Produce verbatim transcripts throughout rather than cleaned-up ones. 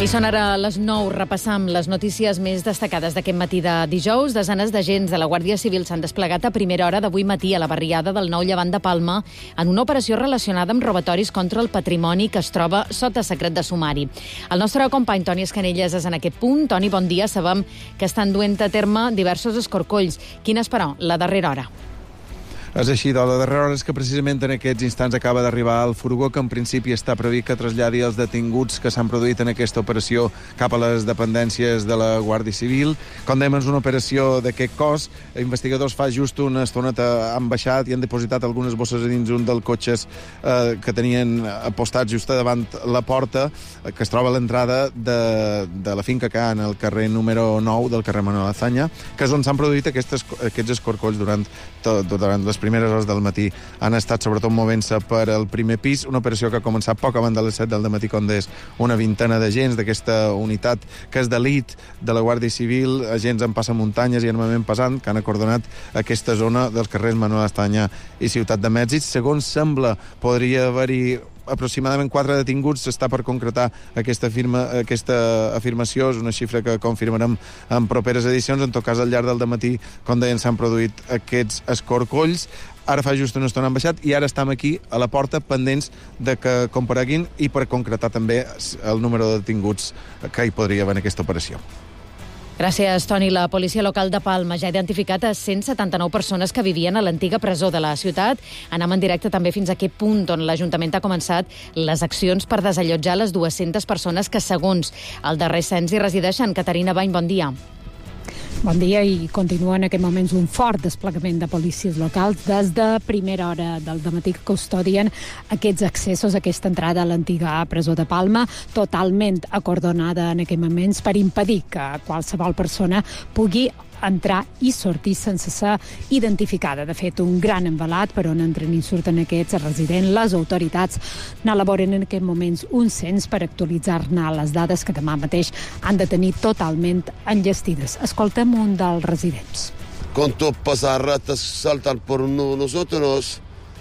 I són ara les nou. Repassam les notícies més destacades d'aquest matí de dijous. Desenes d'agents de la Guàrdia Civil s'han desplegat a primera hora d'avui matí a la barriada del Nou Llevant de Palma en una operació relacionada amb robatoris contra el patrimoni que es troba sota secret de sumari. El nostre company Toni Escanelles és en aquest punt. Toni, bon dia. Sabem que estan duent a terme diversos escorcolls. Quina és, però, la darrera hora? És així, de la darrera hora és que precisament en aquests instants acaba d'arribar el furgó que en principi està previst que traslladi els detinguts que s'han produït en aquesta operació cap a les dependències de la Guàrdia Civil. Com dèiem, és una operació d'aquest cos. Investigadors fa just una estoneta han baixat i han depositat algunes bosses a dins un dels cotxes eh, que tenien apostats just davant la porta, eh, que es troba a l'entrada de, de la finca que hi ha en el carrer número nou del carrer Manuel Azaña, que és on s'han produït aquestes, aquests escorcolls durant, tot, durant les primeres hores del matí. Han estat sobretot movent-se per al primer pis, una operació que ha començat poc abans de les set del matí, com deies, una vintena d'agents d'aquesta unitat que és d'elit de la Guàrdia Civil, agents en passamuntanyes i armament pesant, que han acordonat aquesta zona dels carrers Manuel Azaña i Ciutat de Mèxic. Segons sembla, podria haver-hi aproximadament quatre detinguts. Està per concretar aquesta, firma, aquesta afirmació. És una xifra que confirmarem en properes edicions. En tot cas, al llarg del dematí, com deien, s'han produït aquests escorcolls. Ara fa just una estona han baixat i ara estem aquí a la porta pendents de que compareguin i per concretar també el número de detinguts que hi podria haver en aquesta operació. Gràcies, Toni. La policia local de Palma ja ha identificat a cent setanta-nou persones que vivien a l'antiga presó de la ciutat. Anem en directe també fins a aquest punt on l'Ajuntament ha començat les accions per desallotjar les dues-centes persones que, segons el darrer cens, hi resideixen. Caterina Bany, bon dia. Bon dia, i continua en aquest moments un fort desplegament de policies locals des de primera hora del dematí que custodien aquests accessos, aquesta entrada a l'antiga presó de Palma, totalment acordonada en aquests moments per impedir que qualsevol persona pugui entrar i sortir sense ser identificada. De fet, un gran envelat per on entren i surten aquests residents. Les autoritats n'elaboren en aquests moments un cens per actualitzar-ne les dades que demà mateix han de tenir totalment enllestides. Escoltem un dels residents. Cuando pasa ratas saltan por uno, nosotros.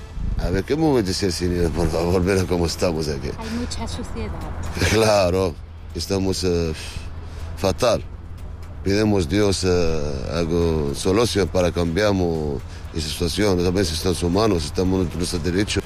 A ver, ¿qué me dice, señor? Por favor, ver cómo estamos aquí. Hay mucha suciedad. Claro, estamos uh, fatal. Pedimos Dios uh, algo solución para cambiar esa situación. A veces estamos humanos, estamos en nuestro derecho.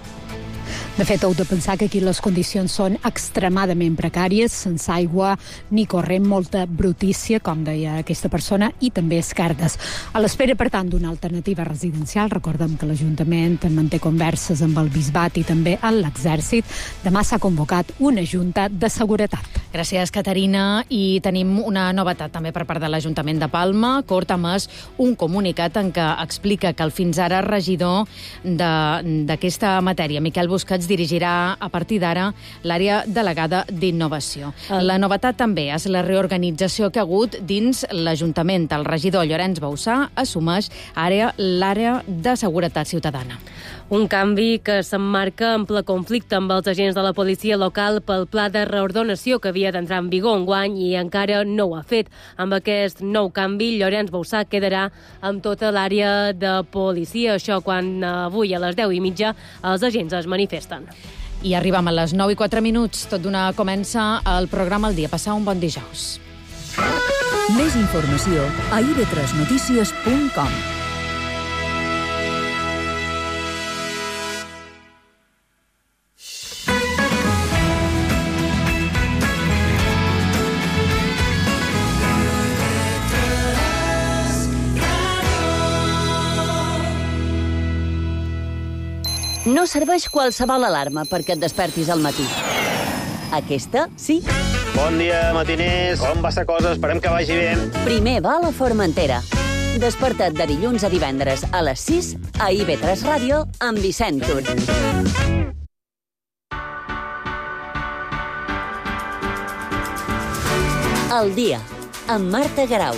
De fet, heu de pensar que aquí les condicions són extremadament precàries, sense aigua ni corrent, molta brutícia, com deia aquesta persona, i també esquerdes. A l'espera, per tant, d'una alternativa residencial, recordem que l'Ajuntament manté converses amb el Bisbat i també amb l'Exèrcit. Demà s'ha convocat una junta de seguretat. Gràcies, Caterina. I tenim una novetat també per part de l'Ajuntament de Palma. Cort ha emès un comunicat en què explica que el fins ara regidor d'aquesta matèria, Miquel Busquets, dirigirà a partir d'ara l'àrea delegada d'innovació. La novetat també és la reorganització que ha hagut dins l'Ajuntament. El regidor Llorenç Bauçà assumeix l'àrea de seguretat ciutadana. Un canvi que s'emmarca en ple conflicte amb els agents de la policia local pel pla de reordenació que havia d'entrar en vigor enguany i encara no ho ha fet. Amb aquest nou canvi, Llorenç Bauçà quedarà amb tota l'àrea de policia. Això quan avui a les deu i mitja els agents es manifesten. I arribem a les nou i quatre minuts. Tot d'una comença el programa El Dia. Passar un bon dijous. Més informació a i ve tres notícies punt com. No serveix qualsevol alarma perquè et despertis al matí. Aquesta, sí. Bon dia, matiners. Com va la cosa? Esperem que vagi bé. Primer va a la Formentera. Desperta't de dilluns a divendres a les sis a i ve tres Ràdio amb Vicent Tur. El dia, amb Marta Garau.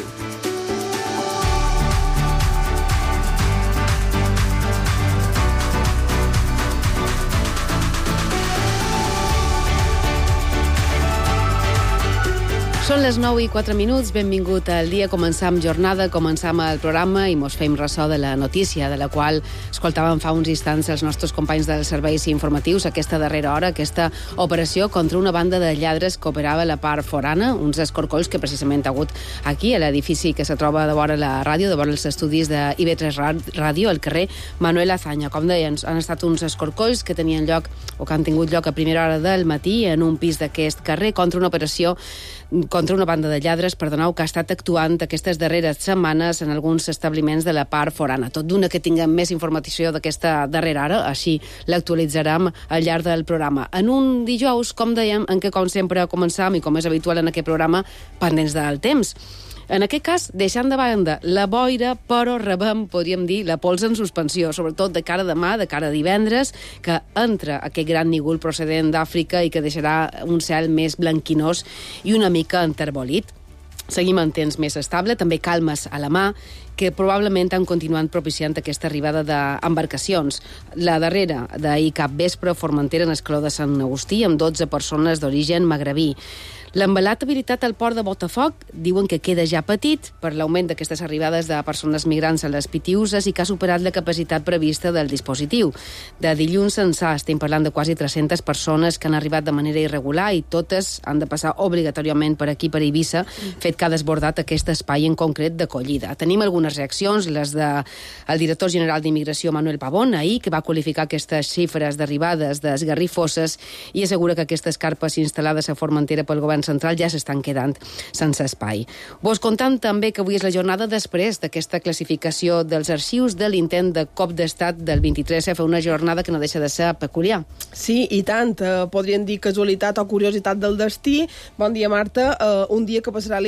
Són les nou i quatre minuts, benvingut al dia. Començam jornada, començam el programa i mos fem ressò de la notícia, de la qual escoltàvem fa uns instants els nostres companys dels serveis informatius, aquesta darrera hora, aquesta operació contra una banda de lladres que operava a la part forana, uns escorcolls que precisament ha hagut aquí, a l'edifici que se troba de vora la ràdio, de vora els estudis de I B tres Ràdio, al carrer Manuel Azaña. Com deien, han estat uns escorcolls que tenien lloc, o que han tingut lloc a primera hora del matí en un pis d'aquest carrer contra una operació contra una banda de lladres, perdoneu, que ha estat actuant aquestes darreres setmanes en alguns establiments de la part forana. Tot d'una que tinguem més informació d'aquesta darrera hora, així l'actualitzarem al llarg del programa. En un dijous, com dèiem, en què, com sempre, començam, i com és habitual en aquest programa, pendents del temps. En aquest cas, deixant de banda la boira, però rebem, podríem dir, la pols en suspensió, sobretot de cara a demà, de cara a divendres, que entra aquest gran nígol procedent d'Àfrica i que deixarà un cel més blanquinós i una mica enterbolit. Seguim en temps més estable, també calmes a la mà, que probablement han continuat propiciant aquesta arribada d'embarcacions. La darrera d'ahir cap vespre, Formentera, en escaló de Sant Agustí, amb dotze persones d'origen magrebí. L'embalat habilitat al port de Botafoc diuen que queda ja petit per l'augment d'aquestes arribades de persones migrants a les Pitiüses i que ha superat la capacitat prevista del dispositiu. De dilluns ençà estem parlant de quasi tres-centes persones que han arribat de manera irregular i totes han de passar obligatòriament per aquí, per Eivissa, fet que ha desbordat aquest espai en concret d'acollida. Tenim algunes reaccions, les del de director general d'Immigració, Manuel Pavón, ahir, que va qualificar aquestes xifres d'arribades d'esgarrifoses i assegura que aquestes carpes instal·lades a Formentera pel govern central ja s'estan quedant sense espai. Vos contant també que avui és la jornada després d'aquesta classificació dels arxius de l'intent de cop d'estat del vint-i-tres F, una jornada que no deixa de ser peculiar. Sí, i tant. Eh, podríem dir casualitat o curiositat del destí. Bon dia, Marta. Eh, un dia que passarà